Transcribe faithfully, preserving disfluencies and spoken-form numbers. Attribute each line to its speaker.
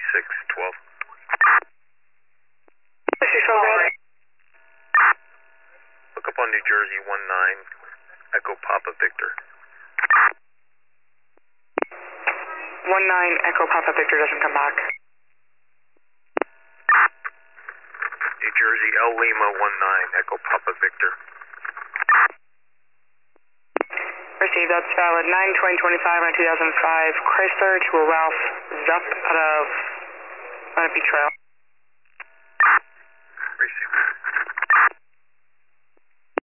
Speaker 1: six twelve. Look up on New Jersey one nine, Echo Papa Victor.
Speaker 2: one nine, Echo Papa Victor doesn't come back.
Speaker 1: New Jersey L Lima one nine, Echo Papa Victor.
Speaker 2: Received, that's valid. nine twenty twenty-five on two thousand five Chrysler to a Ralph Zup out of Lenape Trail.